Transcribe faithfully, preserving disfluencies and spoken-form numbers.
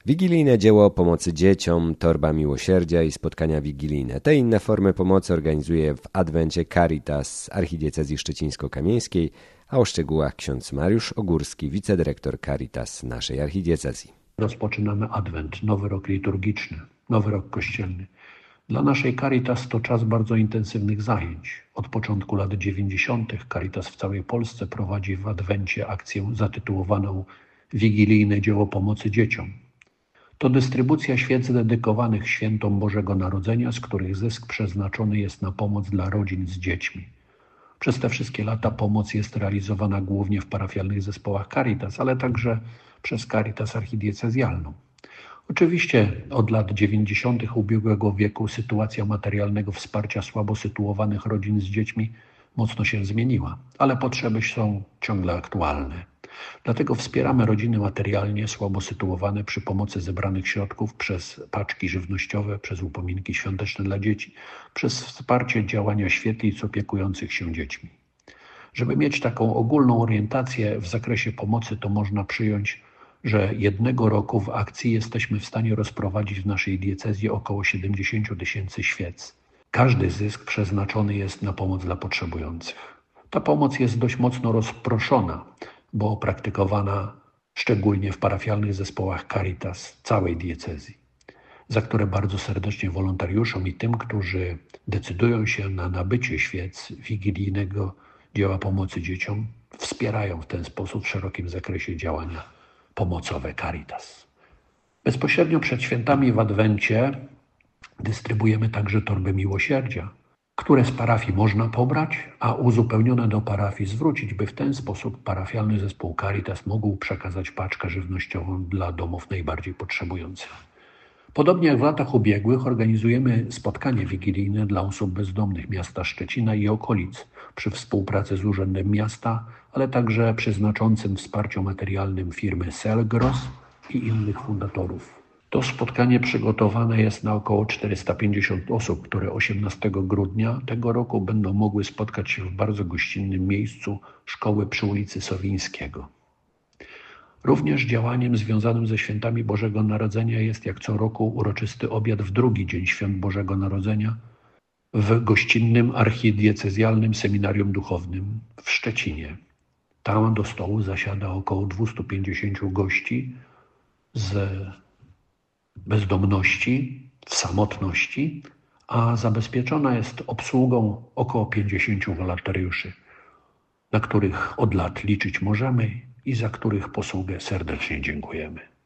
Wigilijne dzieło pomocy dzieciom, torba miłosierdzia i spotkania wigilijne. Te inne formy pomocy organizuje w Adwencie Caritas Archidiecezji Szczecińsko-Kamieńskiej, a o szczegółach ksiądz Mariusz Ogórski, wicedyrektor Caritas naszej archidiecezji. Rozpoczynamy Adwent, nowy rok liturgiczny, nowy rok kościelny. Dla naszej Caritas to czas bardzo intensywnych zajęć. Od początku lat dziewięćdziesiątych Caritas w całej Polsce prowadzi w Adwencie akcję zatytułowaną Wigilijne dzieło pomocy dzieciom. To dystrybucja świec dedykowanych świętom Bożego Narodzenia, z których zysk przeznaczony jest na pomoc dla rodzin z dziećmi. Przez te wszystkie lata pomoc jest realizowana głównie w parafialnych zespołach Caritas, ale także przez Caritas archidiecezjalną. Oczywiście od lat dziewięćdziesiątych ubiegłego wieku sytuacja materialnego wsparcia słabo sytuowanych rodzin z dziećmi mocno się zmieniła, ale potrzeby są ciągle aktualne. Dlatego wspieramy rodziny materialnie słabo sytuowane przy pomocy zebranych środków przez paczki żywnościowe, przez upominki świąteczne dla dzieci, przez wsparcie działania świetlic opiekujących się dziećmi. Żeby mieć taką ogólną orientację w zakresie pomocy, to można przyjąć, że jednego roku w akcji jesteśmy w stanie rozprowadzić w naszej diecezji około siedemdziesiąt tysięcy świec. Każdy zysk przeznaczony jest na pomoc dla potrzebujących. Ta pomoc jest dość mocno rozproszona, bo praktykowana szczególnie w parafialnych zespołach Caritas całej diecezji, za które bardzo serdecznie wolontariuszom i tym, którzy decydują się na nabycie świec wigilijnego dzieła pomocy dzieciom, wspierają w ten sposób w szerokim zakresie działania pomocowe Caritas. Bezpośrednio przed świętami w Adwencie dystrybuujemy także torby miłosierdzia, które z parafii można pobrać, a uzupełnione do parafii zwrócić, by w ten sposób parafialny zespół Caritas mógł przekazać paczkę żywnościową dla domów najbardziej potrzebujących. Podobnie jak w latach ubiegłych organizujemy spotkanie wigilijne dla osób bezdomnych miasta Szczecina i okolic przy współpracy z Urzędem Miasta, ale także przy znaczącym wsparciu materialnym firmy Selgros i innych fundatorów. To spotkanie przygotowane jest na około czterysta pięćdziesiąt osób, które osiemnastego grudnia tego roku będą mogły spotkać się w bardzo gościnnym miejscu szkoły przy ulicy Sowińskiego. Również działaniem związanym ze świętami Bożego Narodzenia jest jak co roku uroczysty obiad w drugi dzień świąt Bożego Narodzenia w gościnnym archidiecezjalnym seminarium duchownym w Szczecinie. Tam do stołu zasiada około dwieście pięćdziesiąt gości z bezdomności, w samotności, a zabezpieczona jest obsługą około pięćdziesięciu wolontariuszy, na których od lat liczyć możemy i za których posługę serdecznie dziękujemy.